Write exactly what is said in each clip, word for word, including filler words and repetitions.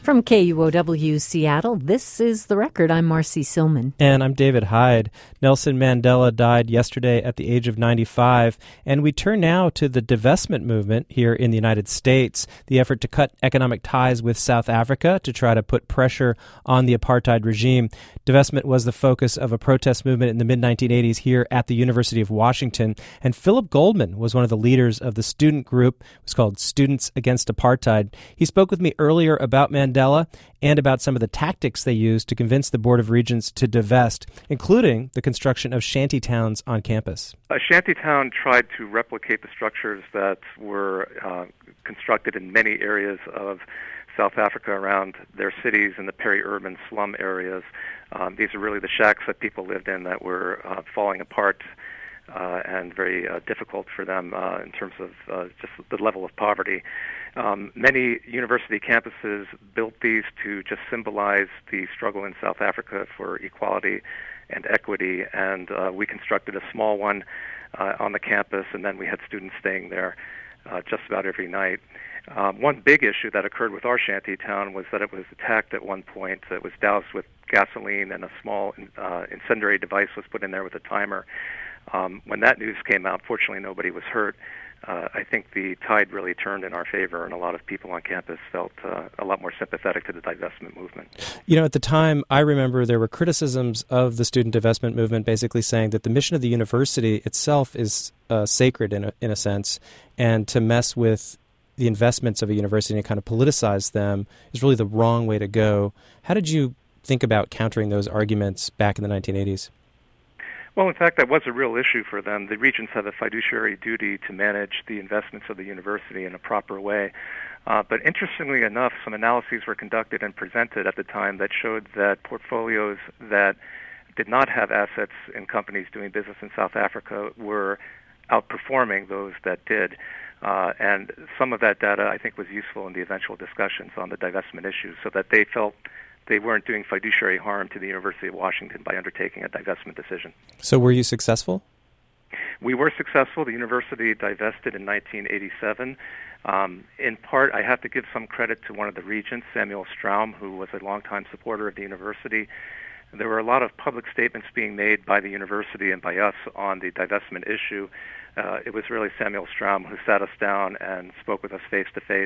From K U O W Seattle, this is The Record. I'm Marcy Silman. And I'm David Hyde. Nelson Mandela died yesterday at the age of ninety-five. And we turn now to the divestment movement here in the United States, the effort to cut economic ties with South Africa to try to put pressure on the apartheid regime. Divestment was the focus of a protest movement in the mid nineteen eighties here at the University of Washington. And Philip Goldman was one of the leaders of the student group. It was called Students Against Apartheid. He spoke with me earlier about Mandela Mandela and about some of the tactics they used to convince the Board of Regents to divest, including the construction of shantytowns on campus. A shantytown tried to replicate the structures that were uh, constructed in many areas of South Africa around their cities and the peri-urban slum areas. Um, these are really the shacks that people lived in that were uh, falling apart Uh, and very uh, difficult for them uh, in terms of uh, just the level of poverty. Um, many university campuses built these to just symbolize the struggle in South Africa for equality and equity, and uh, we constructed a small one uh, on the campus, and then we had students staying there uh, just about every night. Um, one big issue that occurred with our shantytown was that it was attacked at one point. It was doused with gasoline, and a small uh, incendiary device was put in there with a timer. Um, when that news came out, fortunately nobody was hurt. Uh, I think the tide really turned in our favor, and a lot of people on campus felt uh, a lot more sympathetic to the divestment movement. You know, at the time, I remember there were criticisms of the student divestment movement basically saying that the mission of the university itself is uh, sacred in a, in a sense, and to mess with the investments of a university and kind of politicize them is really the wrong way to go. How did you think about countering those arguments back in the nineteen eighties? Well, in fact, that was a real issue for them. The regents have a fiduciary duty to manage the investments of the university in a proper way. Uh, but interestingly enough, some analyses were conducted and presented at the time that showed that portfolios that did not have assets in companies doing business in South Africa were outperforming those that did. Uh, and some of that data, I think, was useful in the eventual discussions on the divestment issues, so that they felt they weren't doing fiduciary harm to the University of Washington by undertaking a divestment decision. So were you successful? We were successful. The university divested in nineteen eighty-seven. Um, in part, I have to give some credit to one of the regents, Samuel Straum, who was a longtime supporter of the university. There were a lot of public statements being made by the university and by us on the divestment issue. Uh, it was really Samuel Straum who sat us down and spoke with us face-to-face.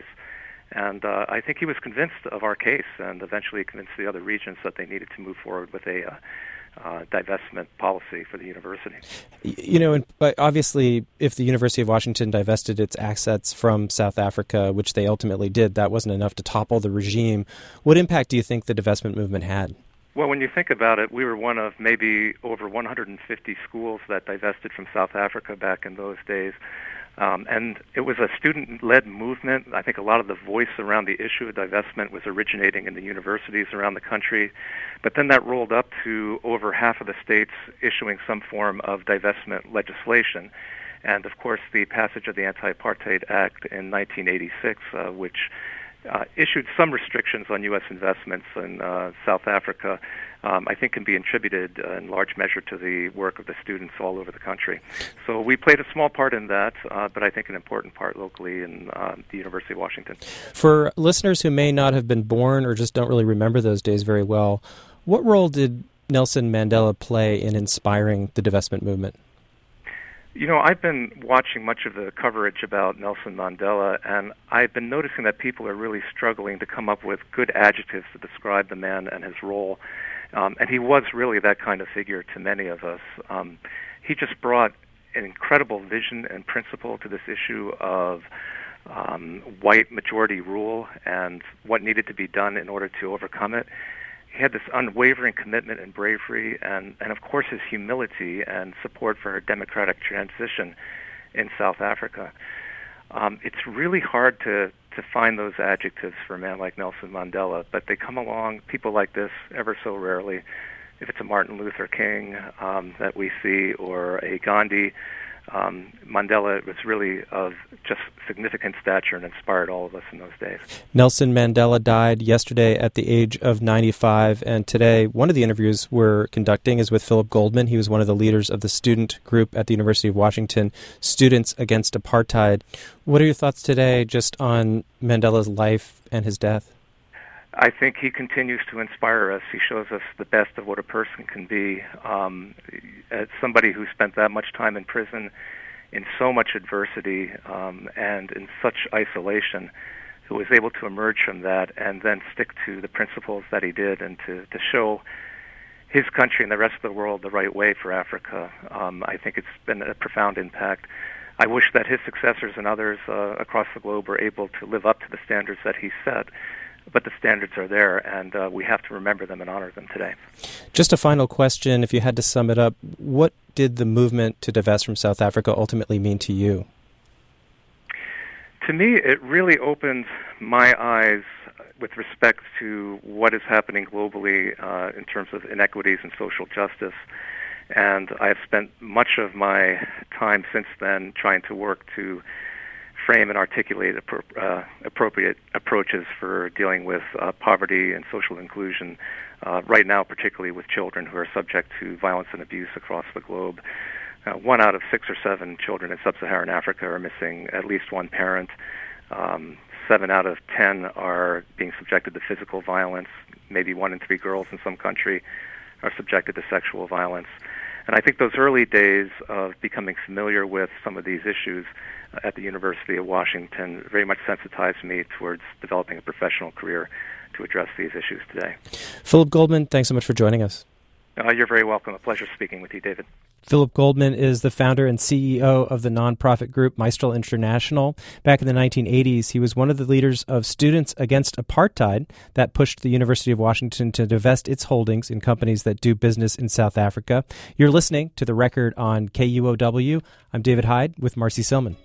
And uh, I think he was convinced of our case and eventually convinced the other regents that they needed to move forward with a uh, uh, divestment policy for the university. You know, and obviously, if the University of Washington divested its assets from South Africa, which they ultimately did, that wasn't enough to topple the regime. What impact do you think the divestment movement had? Well, when you think about it, we were one of maybe over one hundred fifty schools that divested from South Africa back in those days. Um, and it was a student-led movement. I think a lot of the voice around the issue of divestment was originating in the universities around the country. But then that rolled up to over half of the states issuing some form of divestment legislation. And, of course, the passage of the Anti-Apartheid Act in nineteen eighty-six, uh, which uh, issued some restrictions on U S investments in uh, South Africa, Um, I think can be attributed uh, in large measure to the work of the students all over the country. So we played a small part in that, uh, but I think an important part locally in uh, the University of Washington. For listeners who may not have been born or just don't really remember those days very well, what role did Nelson Mandela play in inspiring the divestment movement? You know, I've been watching much of the coverage about Nelson Mandela, and I've been noticing that people are really struggling to come up with good adjectives to describe the man and his role. Um, and he was really that kind of figure to many of us. Um, he just brought an incredible vision and principle to this issue of um, white majority rule and what needed to be done in order to overcome it. He had this unwavering commitment and bravery, and, and of course his humility and support for a democratic transition in South Africa. Um, it's really hard to, to find those adjectives for a man like Nelson Mandela, but they come along, people like this, ever so rarely. If it's a Martin Luther King um, that we see, or a Gandhi, um, Mandela was really of just significant stature and inspired all of us in those days. Nelson Mandela died yesterday at the age of ninety-five, and today one of the interviews we're conducting is with Philip Goldman. He was one of the leaders of the student group at the University of Washington, Students Against Apartheid. What are your thoughts today just on Mandela's life and his death? I think he continues to inspire us. He shows us the best of what a person can be. Um, as somebody who spent that much time in prison, in so much adversity, um, and in such isolation, who was able to emerge from that and then stick to the principles that he did and to, to show his country and the rest of the world the right way for Africa. Um, I think it's been a profound impact. I wish that his successors and others uh, across the globe were able to live up to the standards that he set. But the standards are there, and uh, we have to remember them and honor them today. Just a final question, if you had to sum it up, what did the movement to divest from South Africa ultimately mean to you? To me, it really opened my eyes with respect to what is happening globally uh, in terms of inequities and social justice. And I have spent much of my time since then trying to work to frame and articulate appro- uh, appropriate approaches for dealing with uh, poverty and social inclusion, uh, right now particularly with children who are subject to violence and abuse across the globe. Uh, one out of six or seven children in sub-Saharan Africa are missing at least one parent. Um, seven out of ten are being subjected to physical violence. Maybe one in three girls in some country are subjected to sexual violence. And I think those early days of becoming familiar with some of these issues at the University of Washington very much sensitized me towards developing a professional career to address these issues today. Philip Goldman, thanks so much for joining us. Uh, you're very welcome. A pleasure speaking with you, David. Philip Goldman is the founder and C E O of the nonprofit group Mistral International. Back in the nineteen eighties, he was one of the leaders of Students Against Apartheid that pushed the University of Washington to divest its holdings in companies that do business in South Africa. You're listening to The Record on K U O W. I'm David Hyde with Marcy Silman.